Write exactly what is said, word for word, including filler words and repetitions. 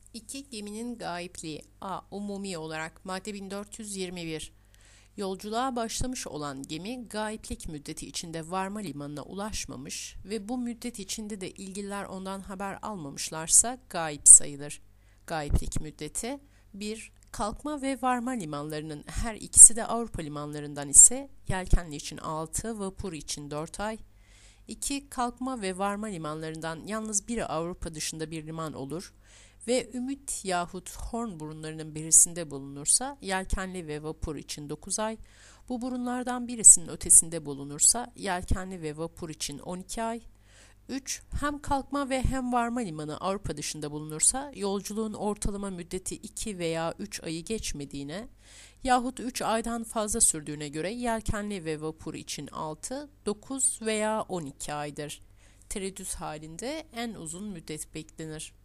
İki Geminin gayipliği. A. Umumi olarak madde bin dört yüz yirmi bir. Yolculuğa başlamış olan gemi gayiplik müddeti içinde varma limanına ulaşmamış ve bu müddet içinde de ilgililer ondan haber almamışlarsa gayip sayılır. Gayiplik müddeti bir. Kalkma ve varma limanlarının her ikisi de Avrupa limanlarından ise yelkenli için altı, vapur için dört ay. iki. Kalkma ve varma limanlarından yalnız biri Avrupa dışında bir liman olur ve Ümit yahut Horn burunlarının birisinde bulunursa yelkenli ve vapur için dokuz ay, bu burunlardan birisinin ötesinde bulunursa yelkenli ve vapur için on iki ay. üç. Hem kalkma ve hem varma limanı Avrupa dışında bulunursa yolculuğun ortalama müddeti iki veya üç ayı geçmediğine yahut üç aydan fazla sürdüğüne göre yelkenli ve vapur için altı, dokuz veya on iki aydır. Tereddüt halinde en uzun müddet beklenir.